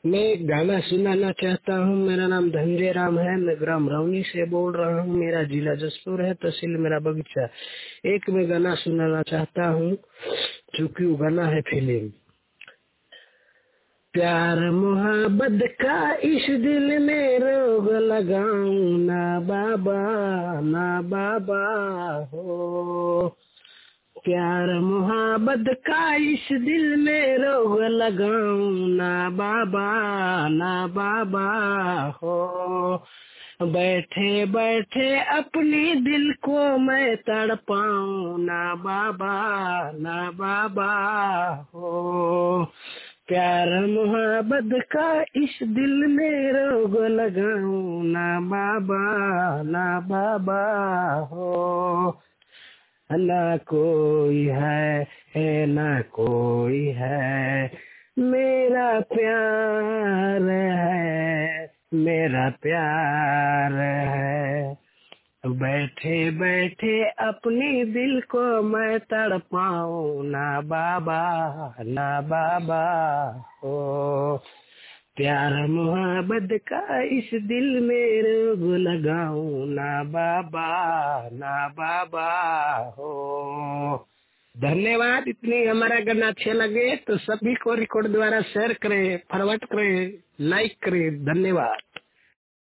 मैं एक गाना सुनाना चाहता हूँ। मेरा नाम धनंजय राम है। मैं ग्राम रौनी से बोल रहा हूँ। मेरा जिला जसपुर है, तहसील मेरा बगीचा। एक मैं गाना सुनाना चाहता हूँ, चूँकि वो गाना है फिल्म। प्यार मोहब्बत का इस दिल में रोग लगाऊं ना बाबा, ना बाबा हो। प्यार मोहब्बत का इस दिल में रोग लगाऊं ना बाबा, ना बाबा हो। बैठे बैठे अपनी दिल को मैं तड़पाऊं ना बाबा, ना बाबा हो। प्यार मोहब्बत का इस दिल में रोग लगाऊं ना बाबा, ना बाबा हो। ना कोई है ना कोई है, मेरा प्यार है, मेरा प्यार है। बैठे बैठे अपनी दिल को मैं तड़पाऊं ना बाबा, ना बाबा हो। प्यार मोहब्बत का इस दिल में रोग लगाऊं ना बाबा, ना बाबा हो। धन्यवाद। इतनी हमारा गाना अच्छे लगे तो सभी को रिकॉर्ड द्वारा शेयर करें, फॉरवर्ड करें, लाइक करें। धन्यवाद।